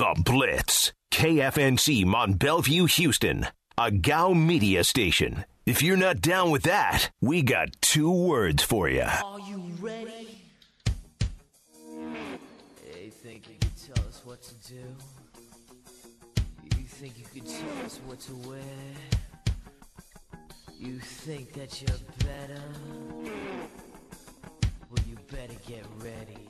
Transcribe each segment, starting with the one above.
The Blitz. KFNC Mont Bellevue, Houston. A GOW media station. If you're not down with that, we got 2 words for you. Are you ready? Hey, think you could tell us what to do? You think you could tell us what to wear? You think that you're better? Well, you better get ready.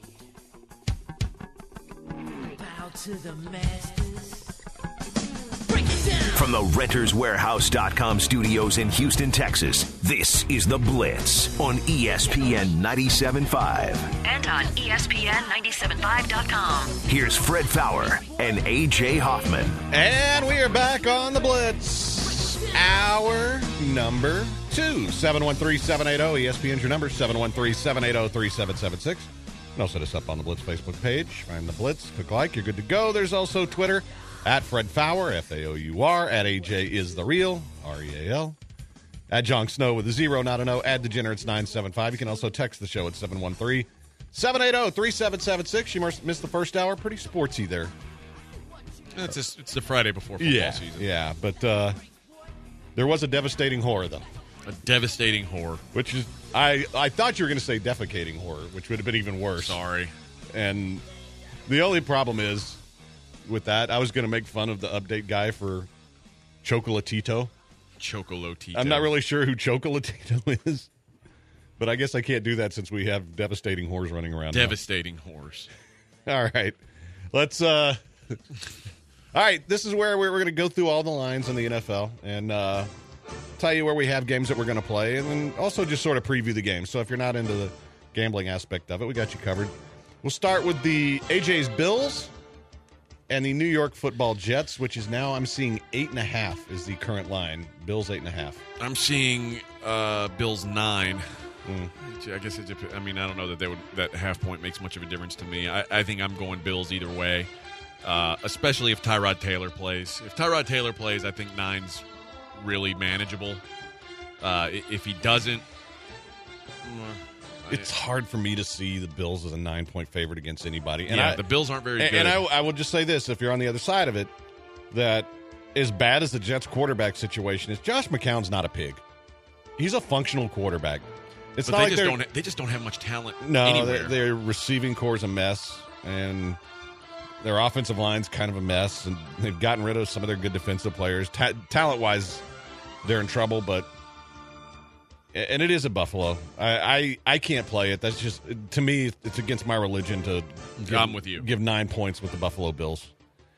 Bow to the masters. Break it down! From the RentersWarehouse.com studios in Houston, Texas, this is The Blitz on ESPN 97.5. And on ESPN975.com. Here's Fred Faour and A.J. Hoffman. And we are back on The Blitz. Hour number 2. 713-780. ESPN's your number, 713-780-3776. You can also hit us up on the Blitz Facebook page. Find The Blitz. Click like. You're good to go. There's also Twitter. At Fred Faour, F-A-O-U-R. At AJ is the real, R-E-A-L. At Jon Snow with a 0, not an O. At Degenerates 975. You can also text the show at 713-780-3776. You missed the first hour. Pretty sportsy there. It's the Friday before football season. Yeah, but there was a devastating horror, though. A devastating horror. Which is, I thought you were going to say defecating horror, which would have been even worse. Sorry. And the only problem is, with that, I was going to make fun of the update guy for Chocolatito. Chocolatito. I'm not really sure who Chocolatito is, but I guess I can't do that since we have devastating whores running around. Devastating whores. All right. Let's, all right, this is where we're going to go through all the lines in the NFL and tell you where we have games that we're going to play and then also just sort of preview the game. So if you're not into the gambling aspect of it, we got you covered. We'll start with the AJ's Bills and the New York Football Jets, which is now, I'm seeing 8.5 is the current line. Bills 8.5. I'm seeing Bills 9. I guess it depends. I mean, I don't know that half point makes much of a difference to me. I think I'm going Bills either way, especially if Tyrod Taylor plays. If Tyrod Taylor plays, I think 9's really manageable. If he doesn't, it's hard for me to see the Bills as a 9-point favorite against anybody. And the Bills aren't very good. And I will just say this, if you're on the other side of it, that as bad as the Jets quarterback situation is, Josh McCown's not a pig. He's a functional quarterback. It's not like they just don't have much talent anywhere. Their receiving core is a mess, and their offensive line's kind of a mess, and they've gotten rid of some of their good defensive players. Talent-wise, they're in trouble, and it is a Buffalo. I can't play it. That's just, to me, it's against my religion to I'm with you. Give 9 points with the Buffalo Bills.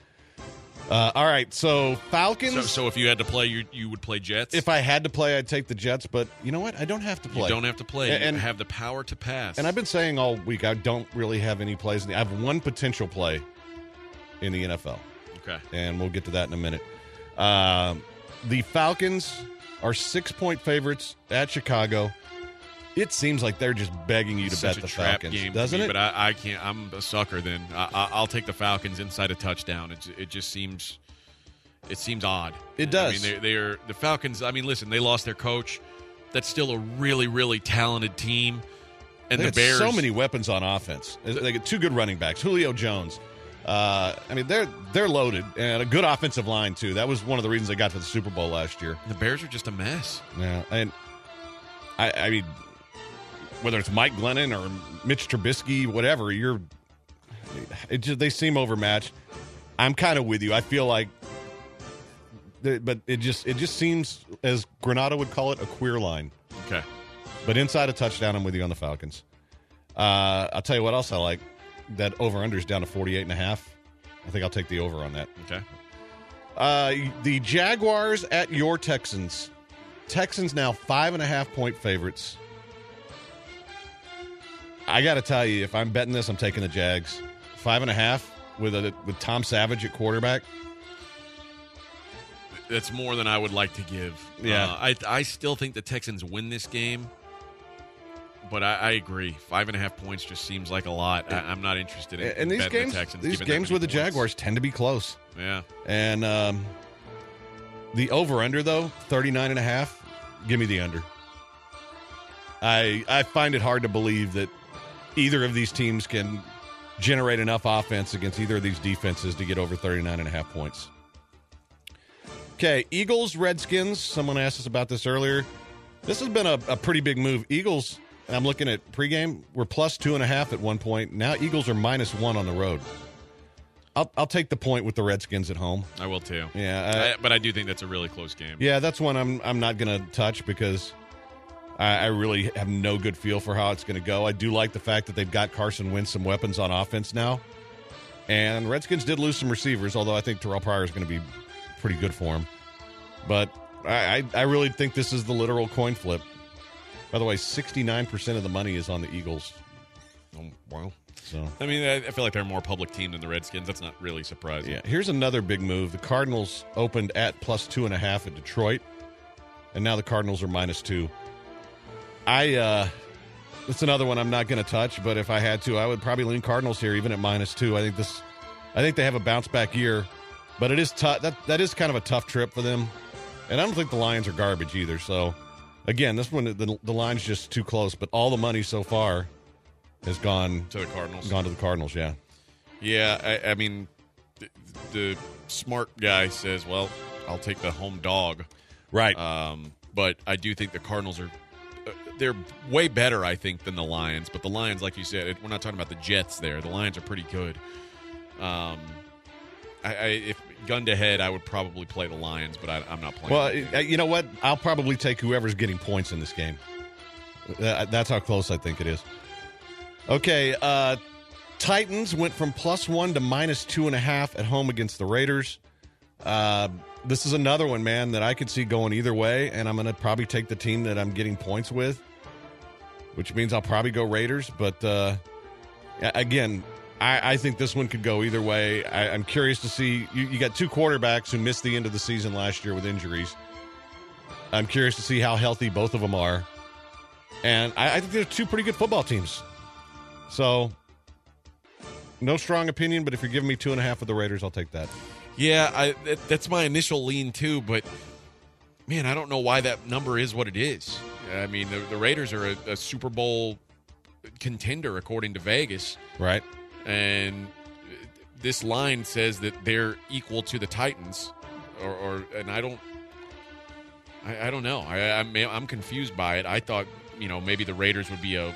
All right, so Falcons. So if you had to play, you would play Jets? If I had to play, I'd take the Jets, but you know what? I don't have to play. You don't have to play. And have the power to pass. And I've been saying all week, I don't really have any plays. I have one potential play in the NFL. Okay. And we'll get to that in a minute. The Falcons are 6-point favorites at Chicago. It seems like they're just begging you to bet the Falcons, game doesn't it? But I can't. I'm a sucker. Then I'll take the Falcons inside a touchdown. It just seems odd. It does. I mean, they're the Falcons. I mean, listen, they lost their coach. That's still a really, really talented team. And the Bears, so many weapons on offense. They get 2 good running backs, Julio Jones. I mean, they're loaded, and a good offensive line too. That was one of the reasons they got to the Super Bowl last year. The Bears are just a mess. Yeah, and I mean, whether it's Mike Glennon or Mitch Trubisky, whatever, they seem overmatched. I'm kind of with you. I feel like, but it just seems, as Granado would call it, a queer line. Okay, but inside a touchdown, I'm with you on the Falcons. I'll tell you what else I like. That over-under is down to 48.5. I think I'll take the over on that. Okay. The Jaguars at your Texans. Texans now 5.5-point favorites. I got to tell you, if I'm betting this, I'm taking the Jags. 5.5 with Tom Savage at quarterback. That's more than I would like to give. Yeah. I still think the Texans win this game. But I agree. 5.5 points just seems like a lot. I'm not interested in and these games. The Texans, these games with the Jaguars tend to be close. Yeah. And the over/under though 39.5. Give me the under. I find it hard to believe that either of these teams can generate enough offense against either of these defenses to get over 39.5 points. Okay, Eagles, Redskins. Someone asked us about this earlier. This has been a pretty big move. Eagles, I'm looking at pregame, were plus 2.5 at one point. Now Eagles are -1 on the road. I'll take the point with the Redskins at home. I will too. Yeah, but I do think that's a really close game. Yeah, that's one I'm not going to touch because I really have no good feel for how it's going to go. I do like the fact that they've got Carson Wentz some weapons on offense now. And Redskins did lose some receivers, although I think Terrell Pryor is going to be pretty good for him. But I really think this is the literal coin flip. By the way, 69% of the money is on the Eagles. Oh, wow. So I mean, I feel like they're a more public team than the Redskins. That's not really surprising. Yeah. Here's another big move. The Cardinals opened at plus 2.5 at Detroit, and now the Cardinals are -2. It's another one I'm not going to touch, but if I had to, I would probably lean Cardinals here, even at -2. I think they have a bounce back year, but it is tough. That is kind of a tough trip for them, and I don't think the Lions are garbage either. So, again, this one the line's just too close. But all the money so far has gone to the Cardinals. Gone to the Cardinals, yeah. Yeah, I mean, the smart guy says, "Well, I'll take the home dog." Right. But I do think the Cardinals are. They're way better, I think, than the Lions. But the Lions, like you said, we're not talking about the Jets there. The Lions are pretty good. If gun to head, I would probably play the Lions, but I'm not playing. Well, you know what? I'll probably take whoever's getting points in this game. That's how close I think it is. Okay, Titans went from +1 to -2.5 at home against the Raiders. This is another one, man, that I could see going either way, and I'm going to probably take the team that I'm getting points with, which means I'll probably go Raiders. But, again, I think this one could go either way. I'm curious to see. You got two quarterbacks who missed the end of the season last year with injuries. I'm curious to see how healthy both of them are. And I think they're two pretty good football teams. So, no strong opinion, but if you're giving me 2.5 of the Raiders, I'll take that. Yeah, that's my initial lean too, but man, I don't know why that number is what it is. I mean, the Raiders are a Super Bowl contender according to Vegas. Right. And this line says that they're equal to the Titans, and I don't know. I'm confused by it. I thought, maybe the Raiders would be a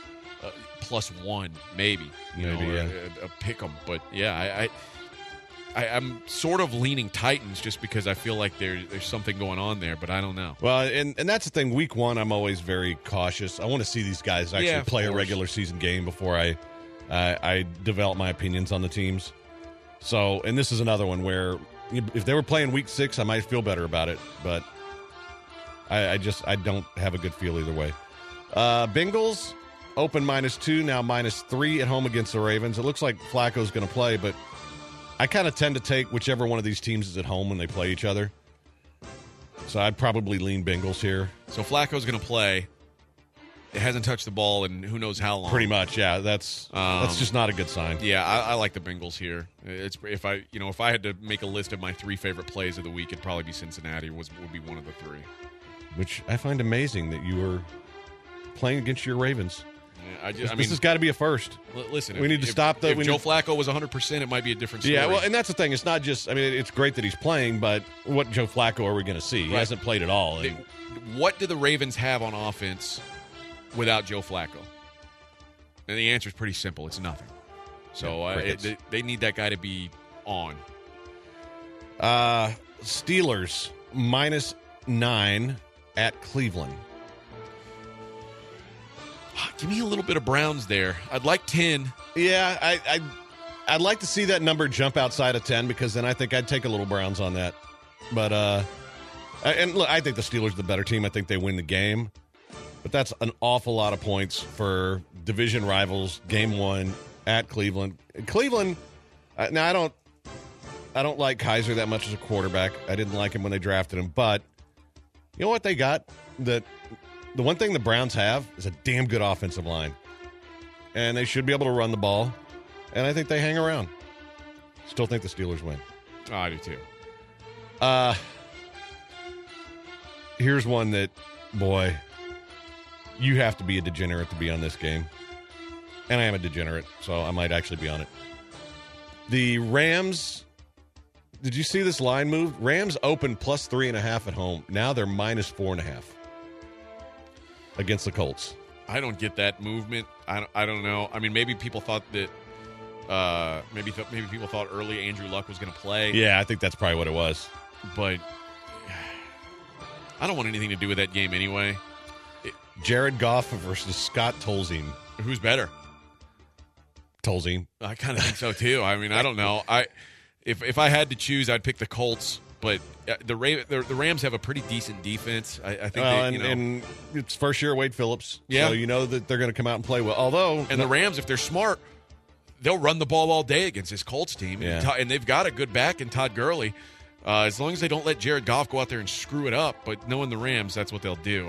+1, maybe, a pick 'em. But yeah, I'm sort of leaning Titans just because I feel like there's something going on there, but I don't know. Well, and that's the thing. Week 1, I'm always very cautious. I want to see these guys actually play a regular season game before I develop my opinions on the teams. So, and this is another one where if they were playing Week 6, I might feel better about it, but I don't have a good feel either way. Bengals open -2, now -3 at home against the Ravens. It looks like Flacco's going to play, but I kind of tend to take whichever one of these teams is at home when they play each other. So I'd probably lean Bengals here. So Flacco's going to play. It hasn't touched the ball in who knows how long. Pretty much, yeah. That's just not a good sign. Yeah, I like the Bengals here. If I had to make a list of my 3 favorite plays of the week, it'd probably be Cincinnati would be one of the 3. Which I find amazing that you were playing against your Ravens. Yeah, this has got to be a first. Listen, we need to stop the. If Joe Flacco was 100%, it might be a different story. Yeah, well, and that's the thing. It's not just. I mean, it's great that he's playing, but what Joe Flacco are we going to see? He hasn't played at all. What do the Ravens have on offense without Joe Flacco? And the answer is pretty simple. It's nothing. So they need that guy to be on. Steelers -9 at Cleveland. Give me a little bit of Browns there. I'd like 10. Yeah, I'd like to see that number jump outside of 10 because then I think I'd take a little Browns on that. But and look, I think the Steelers are the better team. I think they win the game. But that's an awful lot of points for division rivals. Game 1 at Cleveland. Cleveland. Now I don't like Kaiser that much as a quarterback. I didn't like him when they drafted him, but you know what they got? The one thing the Browns have is a damn good offensive line. And they should be able to run the ball. And I think they hang around. Still think the Steelers win. Oh, I do too. Here's one that, boy, you have to be a degenerate to be on this game. and I am a degenerate, so I might actually be on it. The Rams, did you see this line move? Rams opened plus 3.5 at home. Now they're minus 4.5 against the Colts. I don't get that movement. I don't know. I mean, maybe people thought that maybe people thought early Andrew Luck was going to play. Yeah, I think that's probably what it was. But I don't want anything to do with that game anyway. Jared Goff versus Scott Tolzien. Who's better? Tolzien. I kind of think so too. I mean, I don't know. If I had to choose, I'd pick the Colts. But the Rams have a pretty decent defense. I think. And it's first year Wade Phillips. Yeah. So you know that they're going to come out and play well. Although, the Rams, if they're smart, they'll run the ball all day against this Colts team. Yeah. And they've got a good back in Todd Gurley. As long as they don't let Jared Goff go out there and screw it up. But knowing the Rams, that's what they'll do.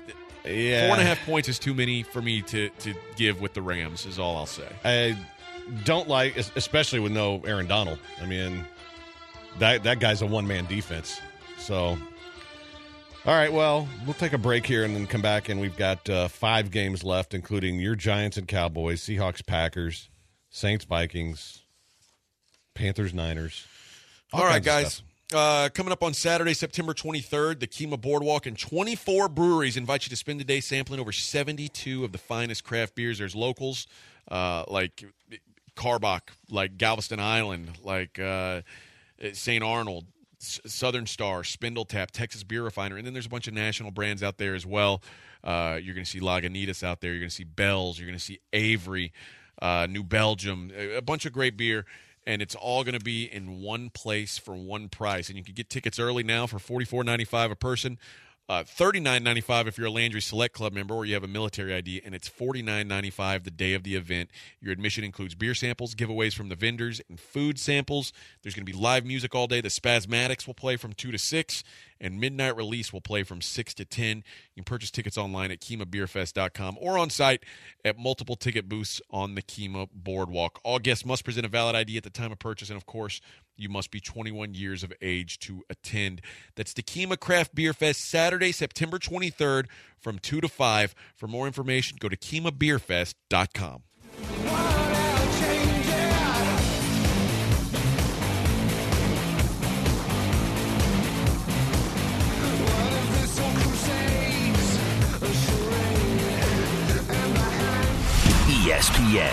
4.5 points is too many for me to give with the Rams, is all I'll say. I don't like, especially with no Aaron Donald. I mean, that guy's a one-man defense. So, all right, well, we'll take a break here and then come back, and we've got 5 games left, including your Giants and Cowboys, Seahawks, Packers, Saints, Vikings, Panthers, Niners. All right, guys. Coming up on Saturday, September 23rd, the Kemah Boardwalk and 24 breweries invite you to spend the day sampling over 72 of the finest craft beers. There's locals like Karbach, like Galveston Island, like St. Arnold, Southern Star, Spindle Tap, Texas Beer Refiner, and then there's a bunch of national brands out there as well. You're going to see Lagunitas out there. You're going to see Bell's. You're going to see Avery, New Belgium, a bunch of great beer. And it's all going to be in one place for one price. And you can get tickets early now for $44.95 a person, $39.95 if you're a Landry Select Club member or you have a military ID, and it's $49.95 the day of the event. Your admission includes beer samples, giveaways from the vendors, and food samples. There's going to be live music all day. The Spasmatics will play from 2 to 6, and Midnight Release will play from 6 to 10. You can purchase tickets online at KemahBeerFest.com or on site at multiple ticket booths on the Kemah Boardwalk. All guests must present a valid ID at the time of purchase, and of course, you must be 21 years of age to attend. That's the Kemah Craft Beer Fest, Saturday, September 23rd from 2 to 5. For more information, go to KemahBeerFest.com. ESPN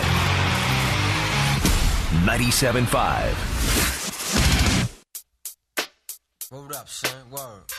97.5. Hold up, son. Word.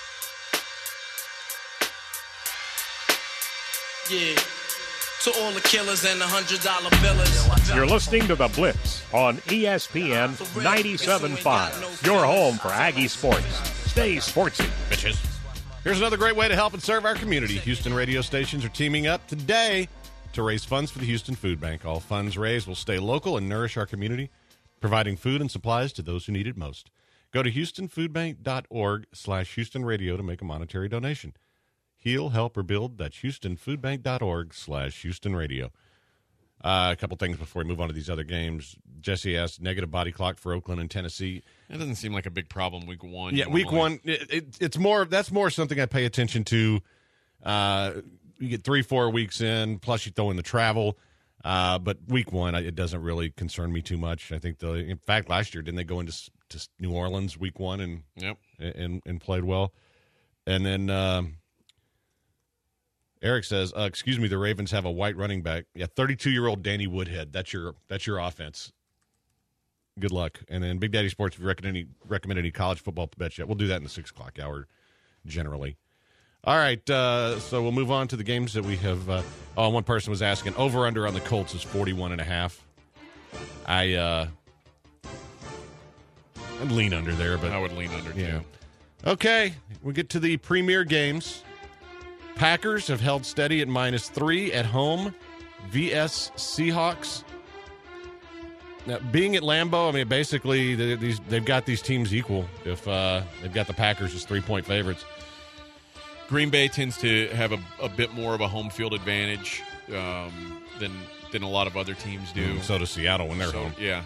Yeah. To all the killers and the $100 billers. You're listening to The Blitz on ESPN 97.5. Your home for Aggie sports. Stay sportsy, bitches. Here's another great way to help and serve our community. Houston radio stations are teaming up today to raise funds for the Houston Food Bank. All funds raised will stay local and nourish our community, providing food and supplies to those who need it most. Go to HoustonFoodBank.org/Houston Radio to make a monetary donation. Heal, help, or build. That's HoustonFoodBank.org/Houston Radio. A couple things before we move on to these other games. Jesse asked, negative body clock for Oakland and Tennessee. It doesn't seem like a big problem week one. Yeah, week one, it's more. That's more something I pay attention to. You get 3-4 weeks in, plus you throw in the travel. But week one, it doesn't really concern me too much. I think, in fact, last year, didn't they go into to New Orleans week one and played well? And then Eric says, excuse me, the Ravens have a white running back. Yeah, 32-year-old Danny Woodhead. That's your offense. Good luck. And then Big Daddy Sports, if you recommend any college football bets yet, we'll do that in the 6 o'clock hour generally. All right, so we'll move on to the games that we have. One person was asking, over-under on the Colts is 41.5. I'd lean under there, but I would lean under, yeah. too. Okay, we get to the premier games. Packers have held steady at -3 at home. vs. Seahawks. Now, being at Lambeau, I mean, basically they've got these teams equal. If they've got the Packers as 3-point favorites. Green Bay tends to have a bit more of a home field advantage than a lot of other teams do. So does Seattle when they're home. Yeah,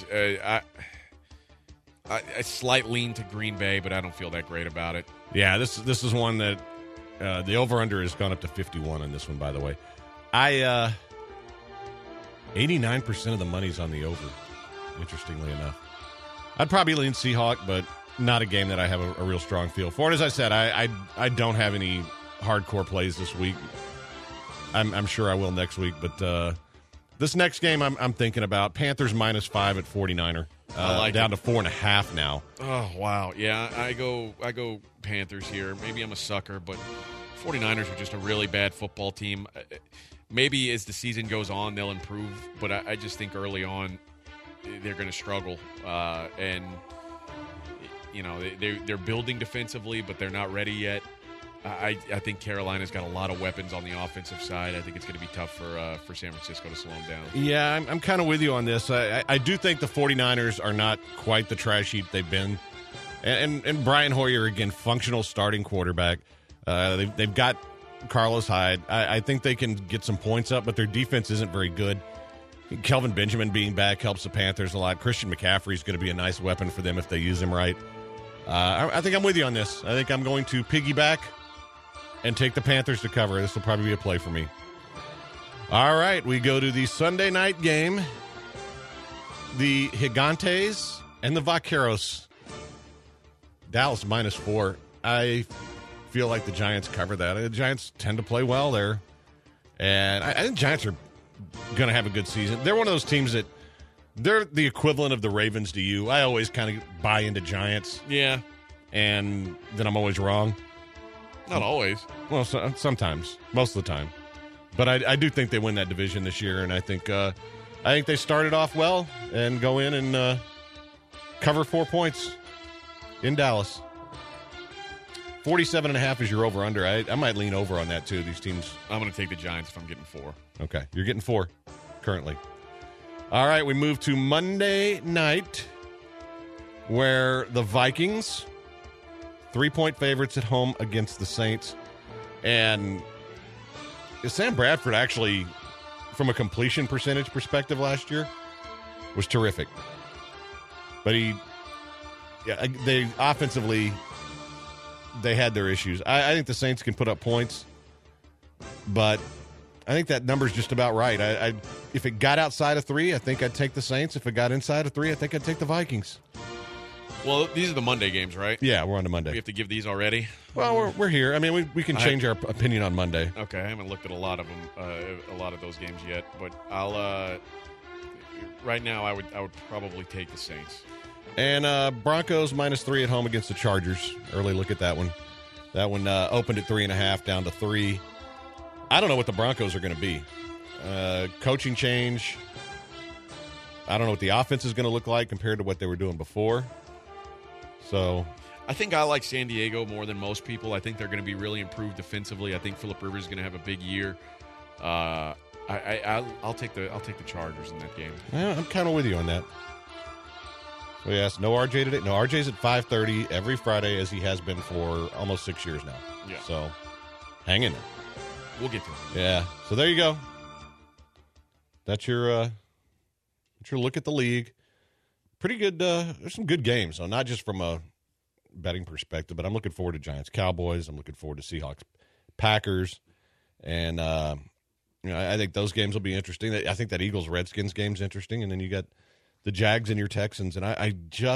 I slight lean to Green Bay, but I don't feel that great about it. Yeah, this is one that the over-under has gone up to 51 on this one, by the way. 89% of the money's on the over, interestingly enough. I'd probably lean Seahawk, but not a game that I have a real strong feel for. And as I said, I don't have any hardcore plays this week. I'm sure I will next week, but this next game I'm thinking about, Panthers -5 at 49er. Down to 4.5 now. Oh, wow. Yeah, I go Panthers here. Maybe I'm a sucker, but 49ers are just a really bad football team. Maybe as the season goes on, they'll improve, but I just think early on they're going to struggle. And, you know, they're building defensively, but they're not ready yet. I think Carolina's got a lot of weapons on the offensive side. I think it's going to be tough for San Francisco to slow them down. Yeah, I'm kind of with you on this. I do think the 49ers are not quite the trash heap they've been. And Brian Hoyer, again, functional starting quarterback. They've got Carlos Hyde. I think they can get some points up, but their defense isn't very good. Kelvin Benjamin being back helps the Panthers a lot. Christian McCaffrey is going to be a nice weapon for them if they use him right. I think I'm with you on this. I think I'm going to piggyback and take the Panthers to cover. This will probably be a play for me. All right, we go to the Sunday night game. The Gigantes and the Vaqueros. Dallas -4. I feel like the Giants cover that. The Giants tend to play well there. And I think Giants are going to have a good season. They're one of those teams that they're the equivalent of the Ravens to you. I always kind of buy into Giants. Yeah. And then I'm always wrong. Not always. Well, sometimes. Most of the time. But I do think they win that division this year, and I think they started off well and go in and cover 4 points in Dallas. 47.5 is your over-under. I might lean over on that, too. These teams. I'm going to take the Giants if I'm getting 4. Okay. You're getting 4 currently. All right. We move to Monday night, where the Vikings, 3-point favorites at home against the Saints. And Sam Bradford actually, from a completion percentage perspective last year, was terrific. But they offensively, they had their issues. I think the Saints can put up points, but I think that number's just about right. If it got outside of 3, I think I'd take the Saints. If it got inside of 3, I think I'd take the Vikings. Well, these are the Monday games, right? Yeah, we're on to Monday. We have to give these already? Well, we're here. I mean, we can change our opinion on Monday. Okay, I haven't looked at a lot of them, a lot of those games yet, but I'll. Right now, I would probably take the Saints. And Broncos -3 at home against the Chargers. Early look at that one. That one opened at 3.5, down to 3. I don't know what the Broncos are going to be. Coaching change. I don't know what the offense is going to look like compared to what they were doing before. So I think I like San Diego more than most people. I think they're going to be really improved defensively. I think Phillip Rivers is going to have a big year. I'll take the Chargers in that game. Yeah, I'm kind of with you on that. So yes, no RJ today. No, RJ's at 5:30 every Friday, as he has been for almost 6 years now. Yeah. So hang in there. We'll get to it. Yeah. So there you go. That's your look at the league. Pretty good. There's some good games. So not just from a betting perspective, but I'm looking forward to Giants, Cowboys. I'm looking forward to Seahawks, Packers, and I think those games will be interesting. I think that Eagles Redskins game's interesting, and then you got the Jags and your Texans. And I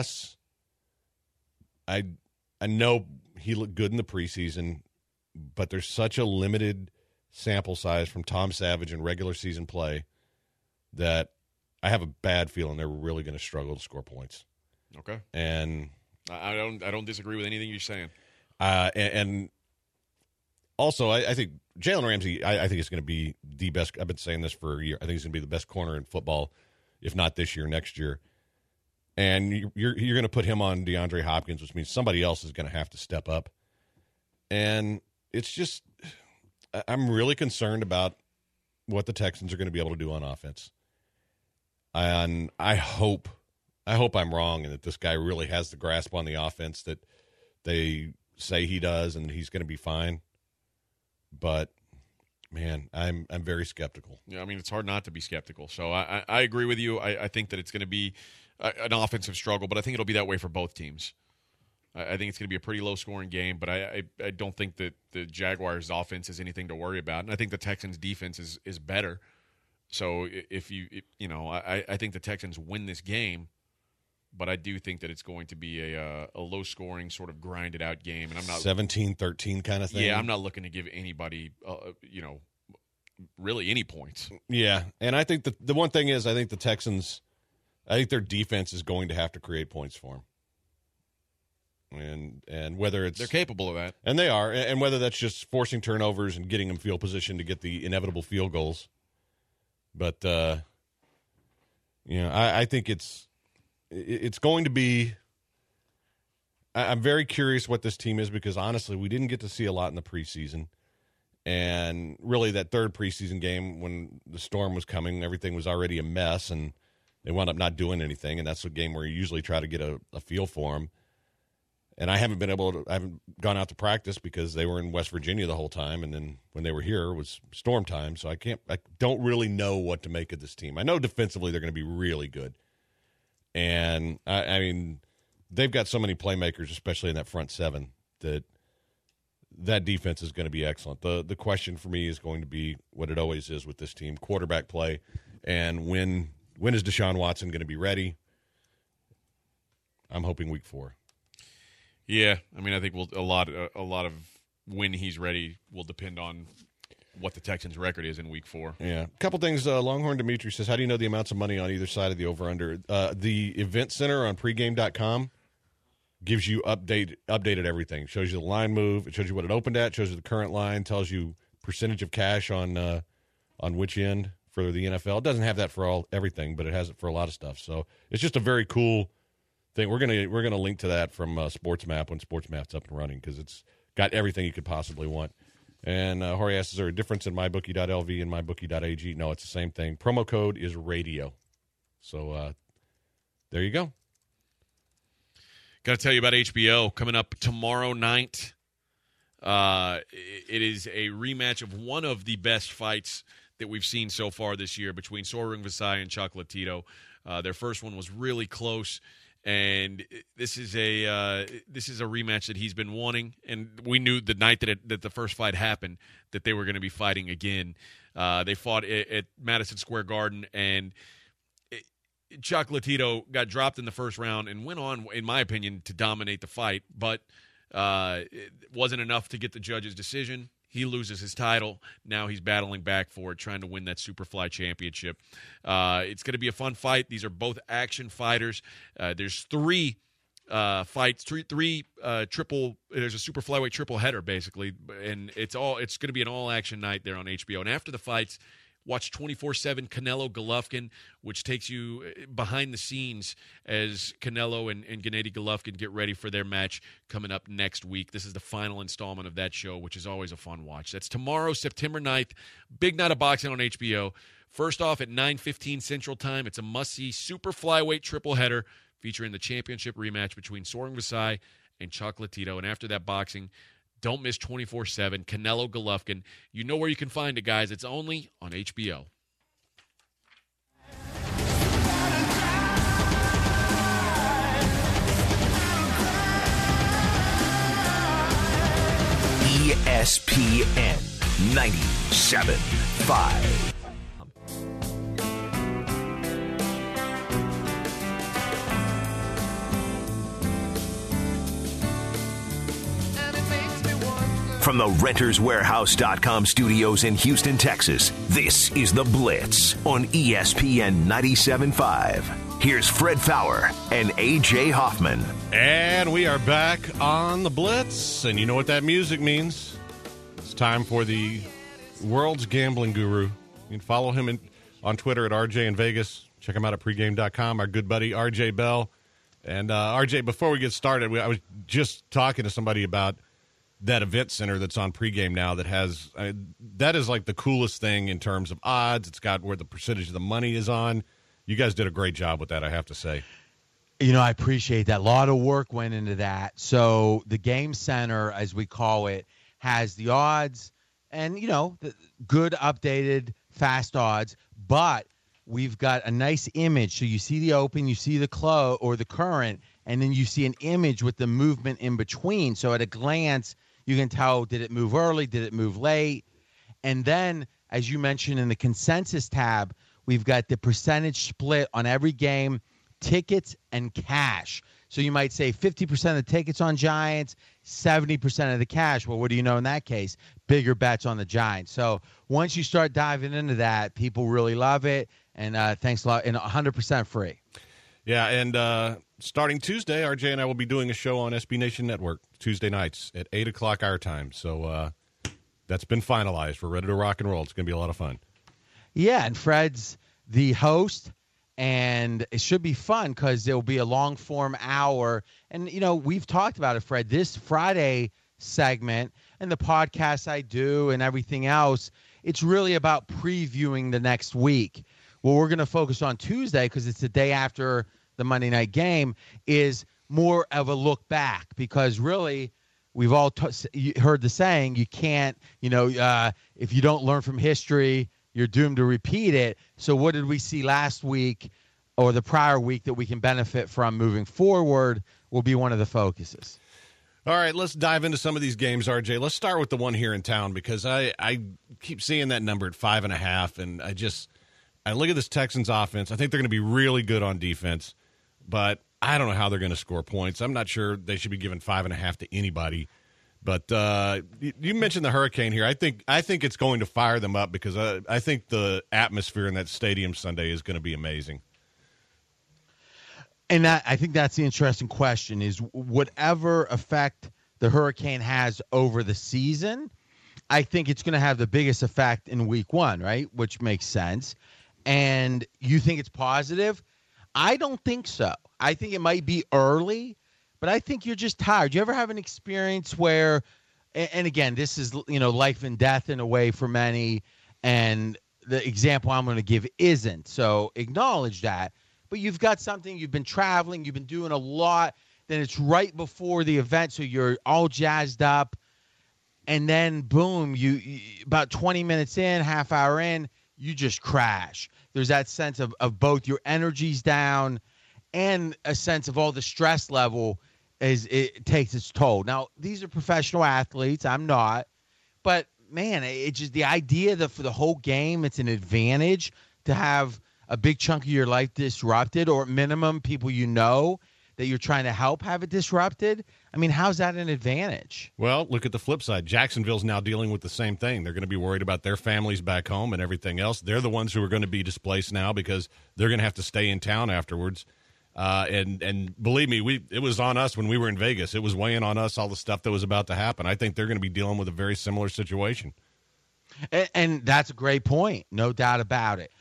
know he looked good in the preseason, but there's such a limited sample size from Tom Savage in regular season play that I have a bad feeling they're really going to struggle to score points. Okay. And I don't disagree with anything you're saying. And also, I think Jalen Ramsey, I think is going to be the best. I've been saying this for a year. I think he's going to be the best corner in football, if not this year, next year. And you're going to put him on DeAndre Hopkins, which means somebody else is going to have to step up. And it's just, I'm really concerned about what the Texans are going to be able to do on offense. And I hope I'm wrong and that this guy really has the grasp on the offense that they say he does and he's going to be fine. But, man, I'm very skeptical. Yeah, I mean, it's hard not to be skeptical. So I agree with you. I think that it's going to be an offensive struggle, but I think it'll be that way for both teams. I think it's going to be a pretty low-scoring game, but I don't think that the Jaguars' offense is anything to worry about. And I think the Texans' defense is better. So I think the Texans win this game, but I do think that it's going to be a low-scoring, sort of grinded-out game. And I'm not 17-13 kind of thing. Yeah, I'm not looking to give anybody, really any points. Yeah, and I think the one thing is I think the Texans, I think their defense is going to have to create points for them. And whether it's – they're capable of that. And they are. And whether that's just forcing turnovers and getting them field position to get the inevitable field goals. But, I think it's going to be – I'm very curious what this team is because, honestly, we didn't get to see a lot in the preseason. And really that third preseason game when the storm was coming, everything was already a mess, and they wound up not doing anything. And that's a game where you usually try to get a feel for them. And I haven't gone out to practice because they were in West Virginia the whole time. And then when they were here, it was storm time. So I don't really know what to make of this team. I know defensively they're going to be really good. And I mean, they've got so many playmakers, especially in that front seven, that defense is going to be excellent. The question for me is going to be what it always is with this team, quarterback play. And when is Deshaun Watson going to be ready? I'm hoping week 4. Yeah, I mean, I think a lot of when he's ready will depend on what the Texans' record is in Week 4. Yeah, a couple things. Longhorn Dimitri says, "How do you know the amounts of money on either side of the over/under?" The event center on pregame.com gives you updated everything. Shows you the line move. It shows you what it opened at. Shows you the current line. Tells you percentage of cash on which end for the NFL. It doesn't have that for everything, but it has it for a lot of stuff. So it's just a very cool thing. We're gonna link to that from SportsMap when SportsMap's up and running because it's got everything you could possibly want. And Jorge asks, is there a difference in mybookie.lv and mybookie.ag? No, it's the same thing. Promo code is radio. So there you go. Got to tell you about HBO coming up tomorrow night. It is a rematch of one of the best fights that we've seen so far this year between Sor Rungvisai and Chocolatito. Their first one was really close. And this is a rematch that he's been wanting, and we knew the night that the first fight happened that they were going to be fighting again. They fought at Madison Square Garden, and Chocolatito got dropped in the first round and went on, in my opinion, to dominate the fight, but it wasn't enough to get the judge's decision. He loses his title. Now he's battling back for it, trying to win that Superfly championship. It's going to be a fun fight. These are both action fighters. There's 3 fights, three triple. There's a super flyweight triple header basically, and it's going to be an all action night there on HBO. And after the fights, watch 24/7 Canelo Golovkin, which takes you behind the scenes as Canelo and Gennady Golovkin get ready for their match coming up next week. This is the final installment of that show, which is always a fun watch. That's tomorrow, September 9th. Big night of boxing on HBO. First off at 9:15 Central Time, it's a must-see super flyweight triple header featuring the championship rematch between Sor Rungvisai and Chocolatito. And after that boxing, don't miss 24/7 Canelo Golovkin. You know where you can find it, guys. It's only on HBO. ESPN 97.5. From the RentersWarehouse.com studios in Houston, Texas, this is The Blitz on ESPN 97.5. Here's Fred Fowler and A.J. Hoffman. And we are back on The Blitz. And you know what that music means. It's time for the world's gambling guru. You can follow him on Twitter at RJ in Vegas. Check him out at pregame.com. Our good buddy, RJ Bell. And RJ, before we get started, I was just talking to somebody about that event center that's on pregame now that has that is like the coolest thing in terms of odds. It's got where the percentage of the money is on. You guys did a great job with that, I have to say. You know, I appreciate that. A lot of work went into that. So the game center, as we call it, has the odds and, you know, the good updated fast odds, but we've got a nice image. So you see the open, you see the close or the current, and then you see an image with the movement in between. So at a glance, you can tell, did it move early? Did it move late? And then as you mentioned in the consensus tab, we've got the percentage split on every game, tickets and cash. So you might say 50% of the tickets on Giants, 70% of the cash. Well, what do you know in that case? Bigger bets on the Giants. So once you start diving into that, people really love it. And thanks a lot. And 100% free. Yeah, and starting Tuesday, RJ and I will be doing a show on SB Nation Network Tuesday nights at 8 o'clock our time. So that's been finalized. We're ready to rock and roll. It's going to be a lot of fun. Yeah, and Fred's the host. And it should be fun because there will be a long-form hour. And, you know, we've talked about it, Fred. This Friday segment and the podcast I do and everything else, it's really about previewing the next week. What we're going to focus on Tuesday, because it's the day after the Monday night game, is more of a look back. Because really, we've all heard the saying, you can't, if you don't learn from history, you're doomed to repeat it. So what did we see last week or the prior week that we can benefit from moving forward will be one of the focuses. All right, let's dive into some of these games, RJ. Let's start with the one here in town because I keep seeing that number at 5.5, and I look at this Texans offense. I think they're going to be really good on defense, but I don't know how they're going to score points. I'm not sure they should be giving 5.5 to anybody. But you mentioned the Hurricane here. I think it's going to fire them up because I think the atmosphere in that stadium Sunday is going to be amazing. And I think that's the interesting question is whatever effect the Hurricane has over the season, I think it's going to have the biggest effect in week one, right? Which makes sense. And you think it's positive? I don't think so. I think it might be early. But I think you're just tired. You ever have an experience where, and again, this is, life and death in a way for many, and the example I'm going to give isn't. So acknowledge that. But you've got something, you've been traveling, you've been doing a lot, then it's right before the event, so you're all jazzed up, and then boom, you about 20 minutes in, half hour in, you just crash. There's that sense of both your energy's down and a sense of all the stress level it takes its toll. Now, these are professional athletes. I'm not. But, man, it's just the idea that for the whole game it's an advantage to have a big chunk of your life disrupted, or at minimum people that you're trying to help have it disrupted. I mean, how's that an advantage? Well, look at the flip side. Jacksonville's now dealing with the same thing. They're going to be worried about their families back home and everything else. They're the ones who are going to be displaced now because they're going to have to stay in town afterwards. And believe me, it was on us when we were in Vegas. It was weighing on us, all the stuff that was about to happen. I think they're going to be dealing with a very similar situation. And that's a great point. No doubt about it.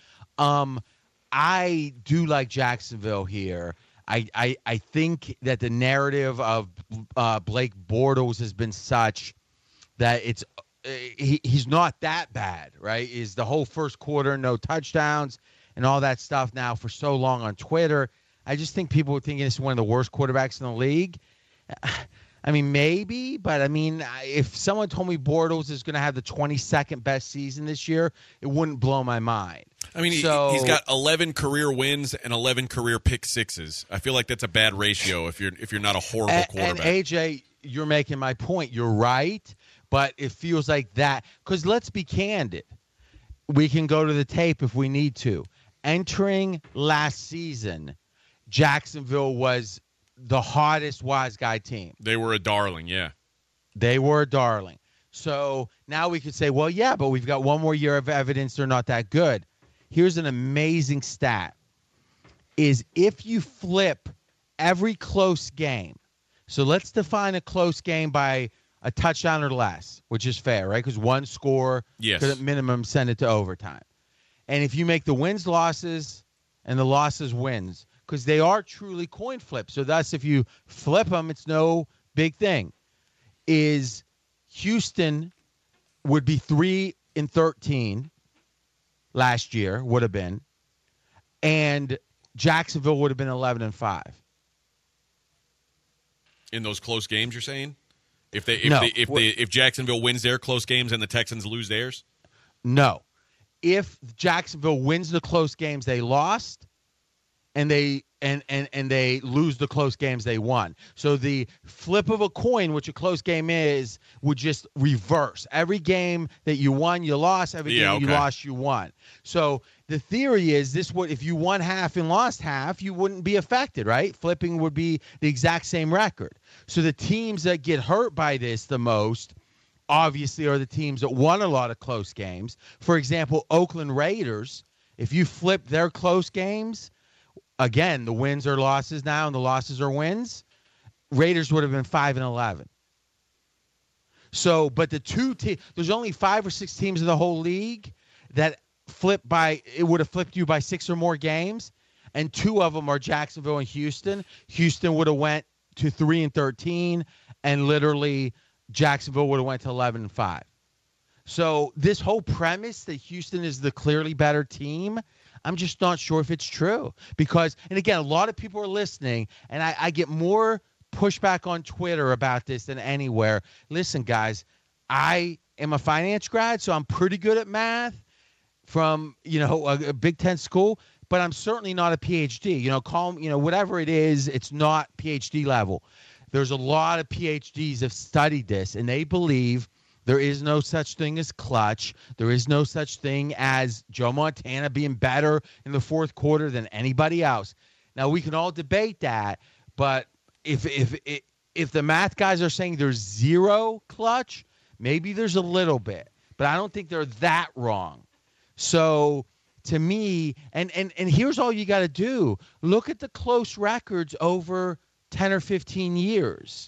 I do like Jacksonville here. I think that the narrative of Blake Bortles has been such that he's not that bad, right? Is the whole first quarter, no touchdowns and all that stuff now for so long on Twitter. I just think people are thinking this is one of the worst quarterbacks in the league. I mean, maybe, but I mean, if someone told me Bortles is going to have the 22nd best season this year, it wouldn't blow my mind. I mean, he's got 11 career wins and 11 career pick sixes. I feel like that's a bad ratio if you're not a horrible quarterback. And AJ, you're making my point. You're right, but it feels like that because let's be candid. We can go to the tape if we need to. Entering last season, Jacksonville was the hottest wise guy team. They were a darling, yeah. They were a darling. So now we could say, well, yeah, but we've got one more year of evidence they're not that good. Here's an amazing stat, is if you flip every close game, so let's define a close game by a touchdown or less, which is fair, right? Because one score could at minimum send it to overtime. And if you make the wins losses and the losses wins, because they are truly coin flips. So thus, if you flip them, it's no big thing. Is Houston would be 3-13 last year, would have been, and Jacksonville would have been 11-5. In those close games, you're saying? If Jacksonville wins their close games and the Texans lose theirs? No. If Jacksonville wins the close games they lost, and they lose the close games they won. So the flip of a coin, which a close game is, would just reverse. Every game that you won, you lost. Every game you lost, you won. So the theory is this would, if you won half and lost half, you wouldn't be affected, right? Flipping would be the exact same record. So the teams that get hurt by this the most, obviously, are the teams that won a lot of close games. For example, Oakland Raiders, if you flip their close games, again, the wins are losses now and the losses are wins. Raiders would have been 5-11. So, but the two teams, there's only 5 or 6 teams in the whole league that it would have flipped you by 6 or more games, and 2 of them are Jacksonville and Houston. Houston would have went to 3-13, and literally Jacksonville would have went to 11-5. So this whole premise that Houston is the clearly better team, I'm just not sure if it's true. Because, and again, a lot of people are listening, and I get more pushback on Twitter about this than anywhere. Listen, guys, I am a finance grad, so I'm pretty good at math from, a Big Ten school, but I'm certainly not a PhD. Call them, whatever it is, it's not PhD level. There's a lot of PhDs have studied this, and they believe there is no such thing as clutch. There is no such thing as Joe Montana being better in the fourth quarter than anybody else. Now, we can all debate that, but if the math guys are saying there's zero clutch, maybe there's a little bit, but I don't think they're that wrong. So to me, and here's all you got to do. Look at the close records over 10 or 15 years.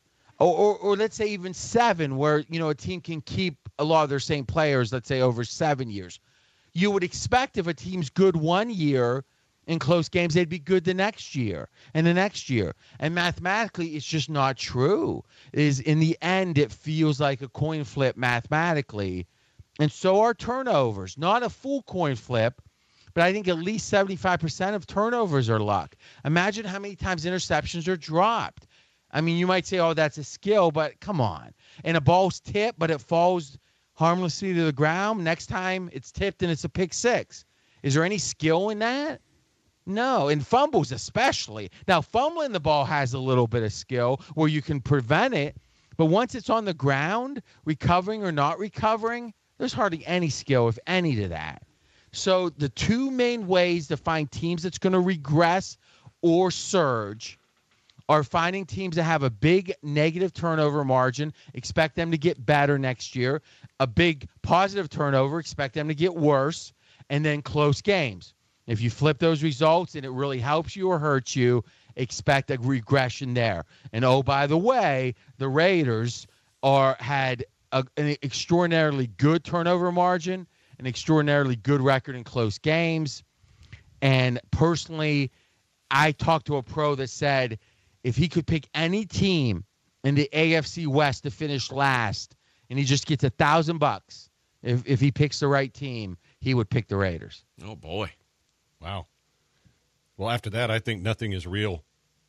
Or let's say even 7, where, a team can keep a lot of their same players, let's say over 7 years. You would expect if a team's good one year in close games, they'd be good the next year and the next year. And mathematically, it's just not true. In the end, it feels like a coin flip mathematically. And so are turnovers. Not a full coin flip, but I think at least 75% of turnovers are luck. Imagine how many times interceptions are dropped. I mean, you might say, oh, that's a skill, but come on. And a ball's tipped, but it falls harmlessly to the ground. Next time it's tipped and it's a pick six. Is there any skill in that? No. And fumbles especially. Now, fumbling the ball has a little bit of skill where you can prevent it. But once it's on the ground, recovering or not recovering, there's hardly any skill, if any, to that. So the two main ways to find teams that's going to regress or surge are finding teams that have a big negative turnover margin, expect them to get better next year, a big positive turnover, expect them to get worse, and then close games. If you flip those results and it really helps you or hurts you, expect a regression there. And, oh, by the way, the Raiders had an extraordinarily good turnover margin, an extraordinarily good record in close games. And personally, I talked to a pro that said if he could pick any team in the AFC West to finish last and he just gets $1,000, if he picks the right team, he would pick the Raiders. Oh, boy. Wow. Well, after that, I think nothing is real.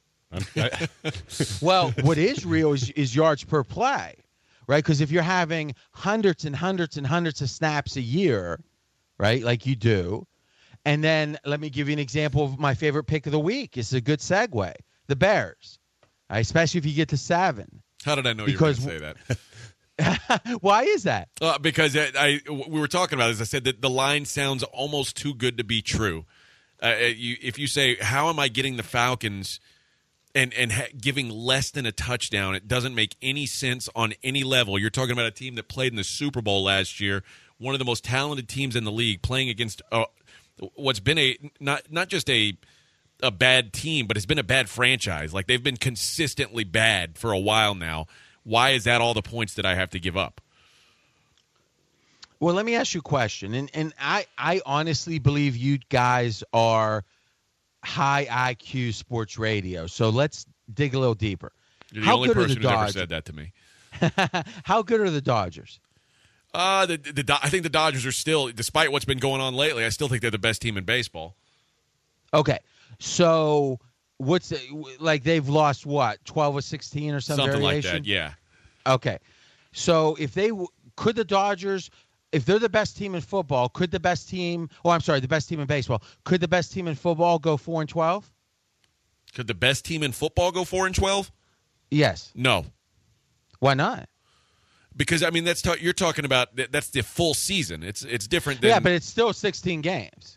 Well, what is real is yards per play, right? Because if you're having hundreds and hundreds and hundreds of snaps a year, right, like you do, and then let me give you an example of my favorite pick of the week. It's a good segue. The Bears, especially if you get to 7. How did I know you were going to say that? Why is that? Because we were talking about this. I said that the line sounds almost too good to be true. If you say, how am I getting the Falcons and giving less than a touchdown, it doesn't make any sense on any level. You're talking about a team that played in the Super Bowl last year, one of the most talented teams in the league, playing against what's been not just a bad team, but it's been a bad franchise. Like, they've been consistently bad for a while now. Why is that all the points that I have to give up? Well, let me ask you a question. And I honestly believe you guys are high IQ sports radio. So let's dig a little deeper. You're the only person who's ever said that to me. How good are the Dodgers? I think the Dodgers are still, despite what's been going on lately, I still think they're the best team in baseball. Okay. So they've lost what, 12 or 16 or something variation? Like that, yeah. Okay. So if could the Dodgers if they're the best team in football, could the best team the best team in baseball, could the best team in football go 4-12? Could the best team in football go 4-12? Yes. No. Why not? Because you're talking about that's the full season. It's different than. Yeah, but it's still 16 games.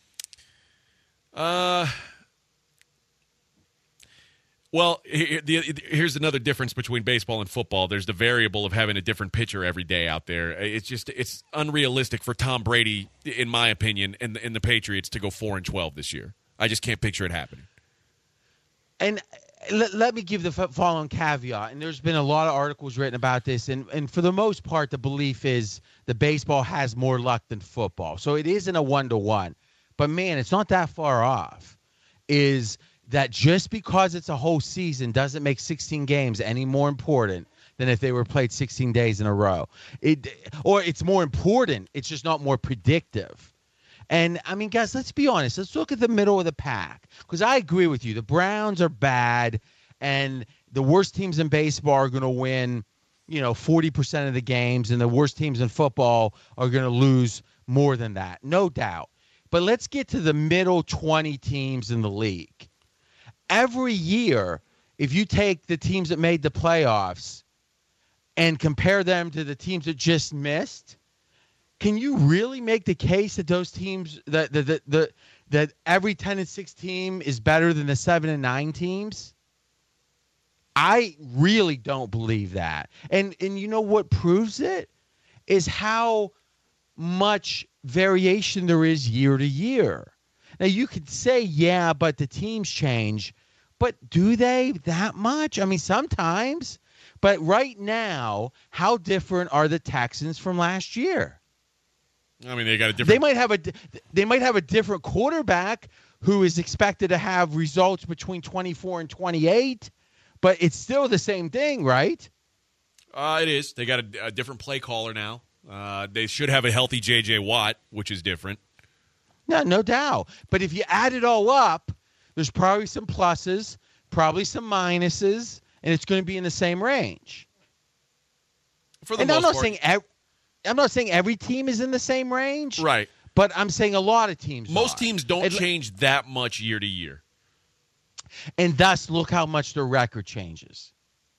Well, here's another difference between baseball and football. There's the variable of having a different pitcher every day out there. It's unrealistic for Tom Brady, in my opinion, and the Patriots to go 4-12 this year. I just can't picture it happening. And let me give the following caveat. And there's been a lot of articles written about this. And for the most part, the belief is that baseball has more luck than football. So it isn't a 1-to-1. But, man, it's not that far off. Is that just because it's a whole season doesn't make 16 games any more important than if they were played 16 days in a row. Or it's more important. It's just not more predictive. And, I mean, guys, let's be honest. Let's look at the middle of the pack. Because I agree with you. The Browns are bad, and the worst teams in baseball are going to win, 40% of the games, and the worst teams in football are going to lose more than that. No doubt. But let's get to the middle 20 teams in the league. Every year, if you take the teams that made the playoffs and compare them to the teams that just missed, can you really make the case that those teams that every 10-6 team is better than the 7-9 teams? I really don't believe that. And you know what proves it is how much variation there is year to year. Now you could say, yeah, but the teams change, but do they that much? I mean, sometimes. But right now, how different are the Texans from last year? I mean, they got a different. They might have a different quarterback who is expected to have results between 24 and 28, but it's still the same thing, right? It is. They got a different play caller now. They should have a healthy J.J. Watt, which is different. No doubt. But if you add it all up, there's probably some pluses, probably some minuses, and it's going to be in the same range. For the most part. I'm not saying every team is in the same range. Right. But I'm saying a lot of teams Most teams don't change that much year to year. And thus, look how much their record changes.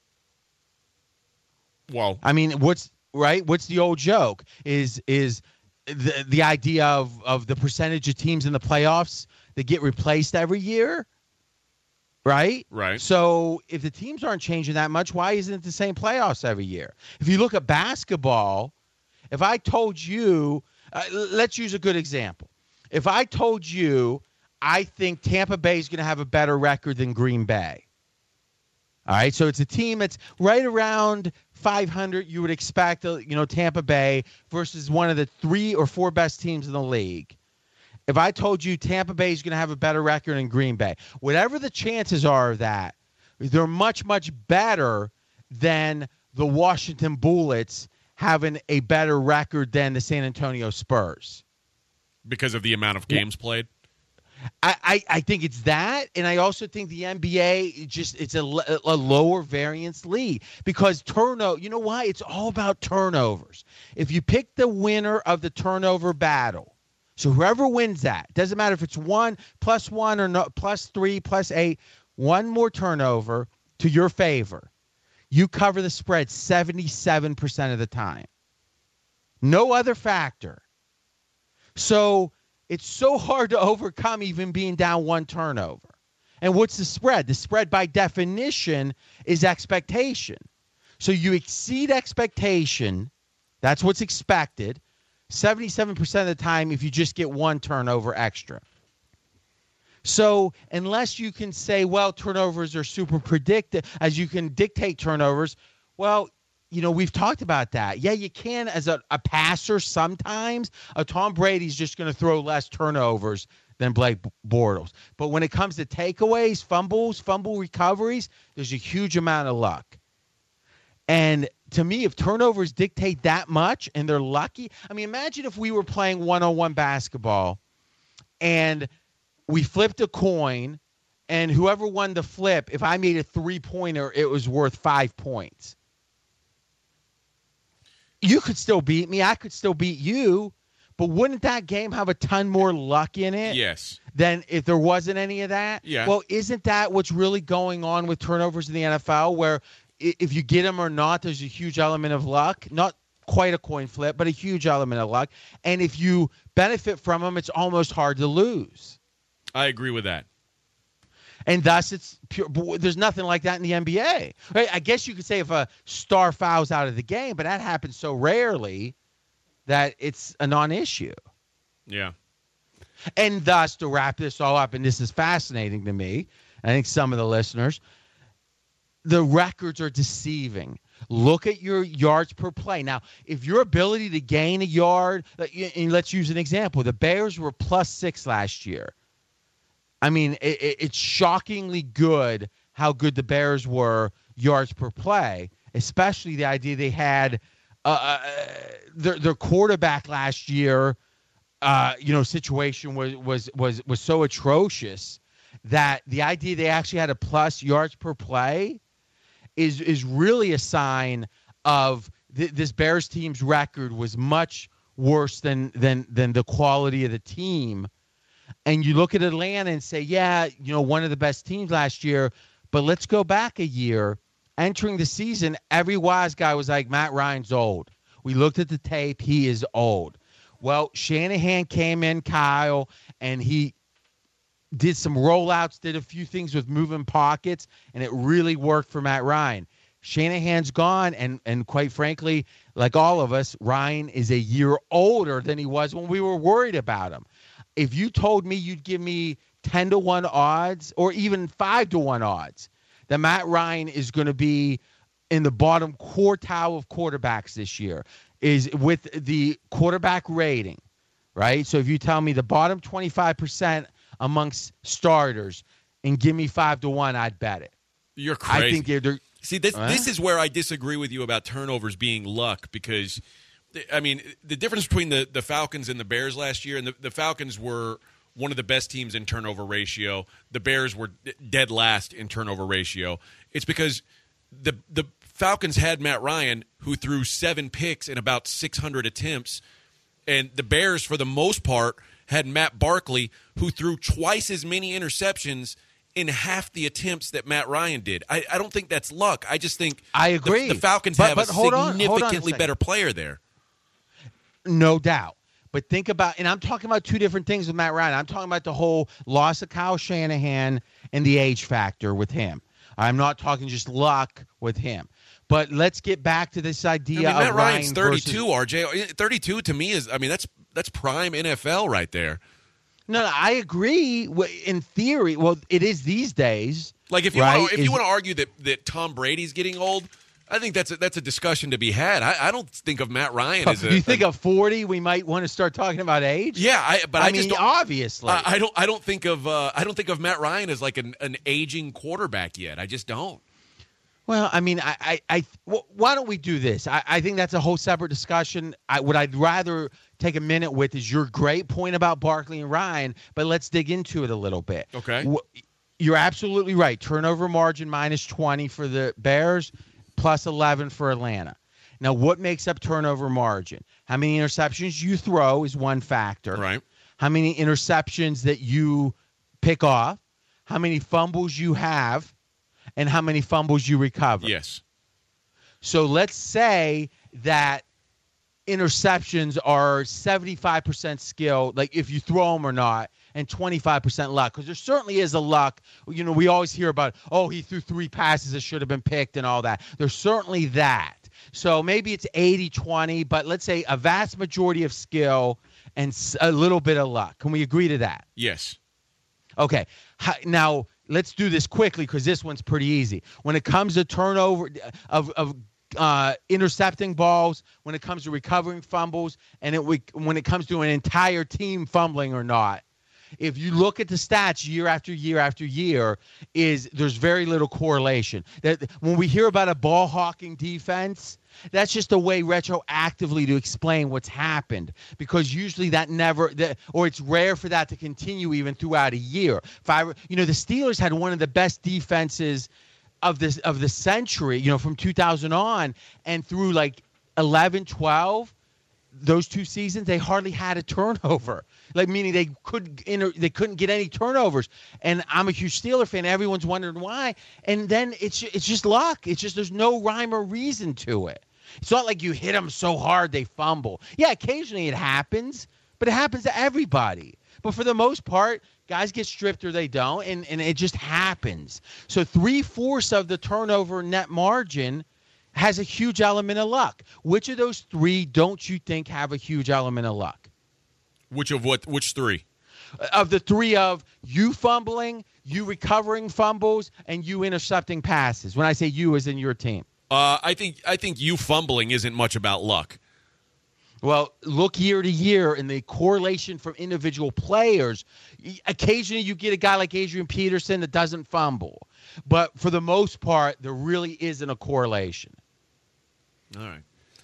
Well, I mean, what's the old joke? Is the idea of the percentage of teams in the playoffs that get replaced every year? Right? Right. So if the teams aren't changing that much, why isn't it the same playoffs every year? If you look at basketball, if I told you, let's use a good example. If I told you I think Tampa Bay is going to have a better record than Green Bay. All right, so it's a team that's right around 500. You would expect, Tampa Bay versus one of the 3 or 4 best teams in the league. If I told you Tampa Bay is going to have a better record than Green Bay, whatever the chances are of that, they're much, much better than the Washington Bullets having a better record than the San Antonio Spurs. Because of the amount of games played? I think it's that, and I also think the NBA it's a lower variance league because turnover. You know why? It's all about turnovers. If you pick the winner of the turnover battle, so whoever wins that, doesn't matter if it's 1 + 1 or no, +3 +8, one more turnover to your favor, you cover the spread 77% of the time. No other factor. So it's so hard to overcome even being down 1 turnover. And what's the spread? The spread by definition is expectation. So you exceed expectation. That's what's expected. 77% of the time if you just get 1 turnover extra. So unless you can say, well, turnovers are super predictive, as you can dictate turnovers, well, we've talked about that. Yeah, you can as a passer sometimes. Tom Brady's just going to throw less turnovers than Blake Bortles. But when it comes to takeaways, fumble recoveries, there's a huge amount of luck. And to me, if turnovers dictate that much and they're lucky, I mean, imagine if we were playing one-on-one basketball and we flipped a coin and whoever won the flip, if I made a 3-pointer, it was worth 5 points. you could still beat me. I could still beat you. But wouldn't that game have a ton more luck in it? Yes. Than if there wasn't any of that? Yeah. Well, isn't that what's really going on with turnovers in the NFL, where if you get them or not, there's a huge element of luck? Not quite a coin flip, but a huge element of luck. And if you benefit from them, it's almost hard to lose. I agree with that. And thus, it's pure. There's nothing like that in the NBA. Right? I guess you could say if a star fouls out of the game, but that happens so rarely that it's a non-issue. Yeah. And thus, to wrap this all up, and this is fascinating to me, I think some of the listeners, the records are deceiving. Look at your yards per play. Now, if your ability to gain a yard, and let's use an example. The Bears were +6 last year. I mean, it's shockingly good how good the Bears were yards per play, especially the idea they had their quarterback last year, situation was so atrocious that the idea they actually had a plus yards per play is really a sign of this Bears team's record was much worse than the quality of the team. And you look at Atlanta and say, yeah, one of the best teams last year, but let's go back a year. Entering the season, every wise guy was like, Matt Ryan's old. We looked at the tape. He is old. Well, Shanahan came in, Kyle, and he did some rollouts, did a few things with moving pockets, and it really worked for Matt Ryan. Shanahan's gone, and quite frankly, like all of us, Ryan is a year older than he was when we were worried about him. If you told me you'd give me 10-1 odds or even 5-1 odds that Matt Ryan is going to be in the bottom quartile of quarterbacks this year, is with the quarterback rating, right? So if you tell me the bottom 25% amongst starters and give me 5-1, I'd bet it. You're crazy. I think they're See, this is where I disagree with you about turnovers being luck, because, I mean, the difference between the Falcons and the Bears last year, and the Falcons were one of the best teams in turnover ratio. The Bears were dead last in turnover ratio. It's because the Falcons had Matt Ryan, who threw 7 picks in about 600 attempts, and the Bears, for the most part, had Matt Barkley, who threw twice as many interceptions in half the attempts that Matt Ryan did. I don't think that's luck. I just think I agree. The Falcons have a hold on significantly better player there. No doubt. But think about, and I'm talking about two different things with Matt Ryan. I'm talking about the whole loss of Kyle Shanahan and the age factor with him. I'm not talking just luck with him. But let's get back to this idea of Matt Ryan's Ryan 32, RJ. 32 to me is, that's prime NFL right there. No, I agree. In theory, well, it is these days. Like if you want to argue that Tom Brady's getting old, I think that's a discussion to be had. I don't think of Matt Ryan as a. You think of 40, we might want to start talking about age. Yeah, I mean, just obviously, I don't think of Matt Ryan as like an aging quarterback yet. I just don't. Well, I mean, why don't we do this? I think that's a whole separate discussion. What I'd rather take a minute with is your great point about Barkley and Ryan, but let's dig into it a little bit. Okay. You're absolutely right. Turnover margin -20 for the Bears, +11 for Atlanta. Now, what makes up turnover margin? How many interceptions you throw is one factor. Right. How many interceptions that you pick off, how many fumbles you have, and how many fumbles you recover. Yes. So let's say that interceptions are 75% skill, like if you throw them or not, and 25% luck, because there certainly is a luck. We always hear about, he threw 3 passes that should have been picked and all that. There's certainly that. So maybe it's 80-20, but let's say a vast majority of skill and a little bit of luck. Can we agree to that? Yes. Okay. Now, let's do this quickly because this one's pretty easy. When it comes to turnover of intercepting balls, when it comes to recovering fumbles, and when it comes to an entire team fumbling or not, if you look at the stats year after year after year, there's very little correlation. That when we hear about a ball hawking defense, that's just a way retroactively to explain what's happened, because usually or it's rare for that to continue even throughout a year. The Steelers had one of the best defenses of the century, from 2000 on, and through like 11, 12, those 2 seasons, they hardly had a turnover. Like, meaning they couldn't get any turnovers. And I'm a huge Steeler fan. Everyone's wondering why. And then it's just luck. It's just there's no rhyme or reason to it. It's not like you hit them so hard they fumble. Yeah, occasionally it happens, but it happens to everybody. But for the most part, guys get stripped or they don't, and it just happens. So 3/4 of the turnover net margin has a huge element of luck. Which of those 3 don't you think have a huge element of luck? Which 3? Of the 3 of you fumbling, you recovering fumbles, and you intercepting passes. When I say you, as in your team. I think you fumbling isn't much about luck. Well, look year to year in the correlation from individual players. Occasionally you get a guy like Adrian Peterson that doesn't fumble. But for the most part, there really isn't a correlation. All right.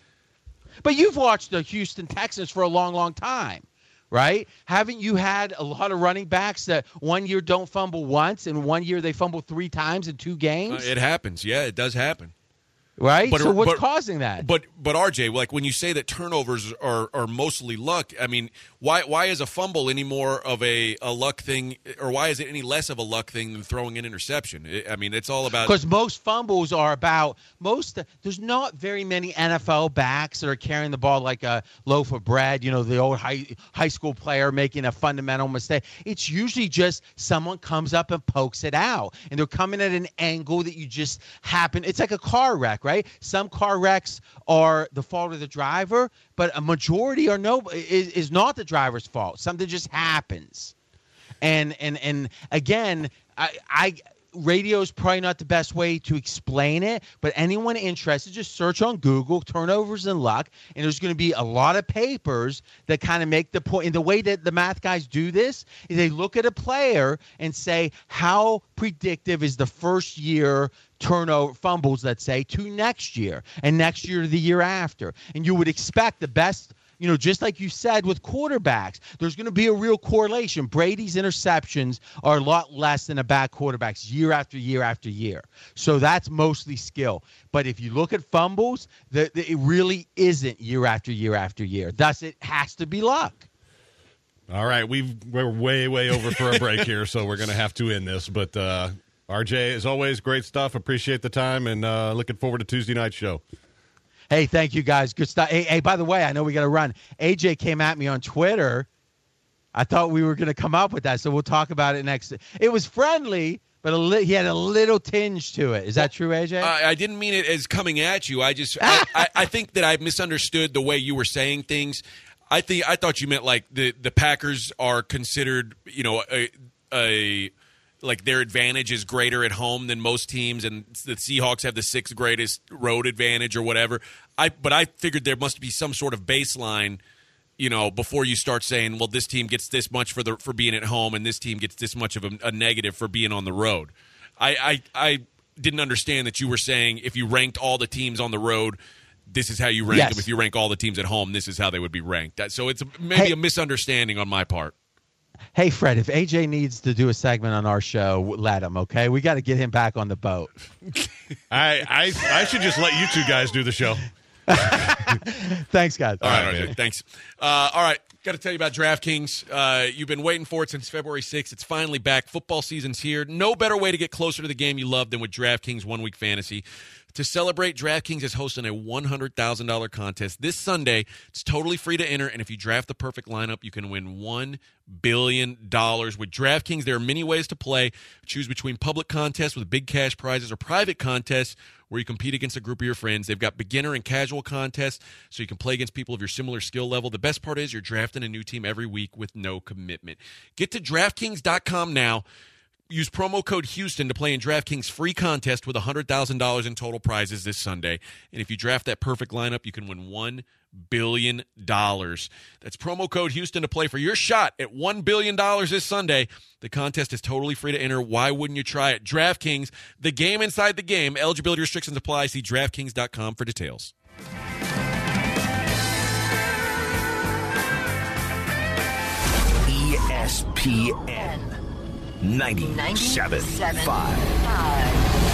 But you've watched the Houston Texans for a long, long time, right? Haven't you had a lot of running backs that one year don't fumble once and one year they fumble 3 times in 2 games? It happens. Yeah, it does happen. Right? So what's causing that? But RJ, like when you say that turnovers are mostly luck, I mean, why is a fumble any more of a luck thing, or why is it any less of a luck thing than throwing an interception? I mean, it's all about... Because most fumbles are about there's not very many NFL backs that are carrying the ball like a loaf of bread, the old high school player making a fundamental mistake. It's usually just someone comes up and pokes it out, and they're coming at an angle that you just happen. It's like a car wreck. Right? Some car wrecks are the fault of the driver, but a majority is not the driver's fault. Something just happens. And again, radio is probably not the best way to explain it, but anyone interested, just search on Google turnovers and luck, and there's going to be a lot of papers that kind of make the point. And the way that the math guys do this is they look at a player and say, how predictive is the first year turnover fumbles, let's say, to next year, and next year to the year after. And you would expect the best, just like you said with quarterbacks, there's going to be a real correlation. Brady's interceptions are a lot less than a bad quarterback's year after year after year. So that's mostly skill. But if you look at fumbles, it really isn't year after year after year. Thus, it has to be luck. All right, we're way over for a break here, so we're going to have to end this. But RJ, as always, great stuff. Appreciate the time, and looking forward to Tuesday night's show. Hey, thank you, guys. Good stuff. Hey, by the way, I know we got to run. AJ came at me on Twitter. I thought we were going to come up with that, so we'll talk about it next. It was friendly, but he had a little tinge to it. Is that true, AJ? I didn't mean it as coming at you. I think that I misunderstood the way you were saying things. I thought you meant like the Packers are considered, like their advantage is greater at home than most teams, and the Seahawks have the 6th greatest road advantage or whatever. But I figured there must be some sort of baseline, before you start saying, well, this team gets this much for being at home, and this team gets this much of a negative for being on the road. I didn't understand that you were saying if you ranked all the teams on the road, this is how you rank them. If you rank all the teams at home, this is how they would be ranked. So it's maybe a misunderstanding on my part. Hey, Fred, if AJ needs to do a segment on our show, let him, okay? We got to get him back on the boat. I should just let you 2 guys do the show. Thanks, guys. All right, RJ, thanks. All right, got to tell you about DraftKings. You've been waiting for it since February 6th. It's finally back. Football season's here. No better way to get closer to the game you love than with DraftKings 1 Week Fantasy. To celebrate, DraftKings is hosting a $100,000 contest this Sunday. It's totally free to enter, and if you draft the perfect lineup, you can win $1 billion. With DraftKings, there are many ways to play. Choose between public contests with big cash prizes or private contests where you compete against a group of your friends. They've got beginner and casual contests, so you can play against people of your similar skill level. The best part is you're drafting a new team every week with no commitment. Get to DraftKings.com now. Use promo code Houston to play in DraftKings' free contest with $100,000 in total prizes this Sunday. And if you draft that perfect lineup, you can win $1 billion. That's promo code Houston to play for your shot at $1 billion this Sunday. The contest is totally free to enter. Why wouldn't you try it? DraftKings, the game inside the game. Eligibility restrictions apply. See DraftKings.com for details. ESPN 97.5.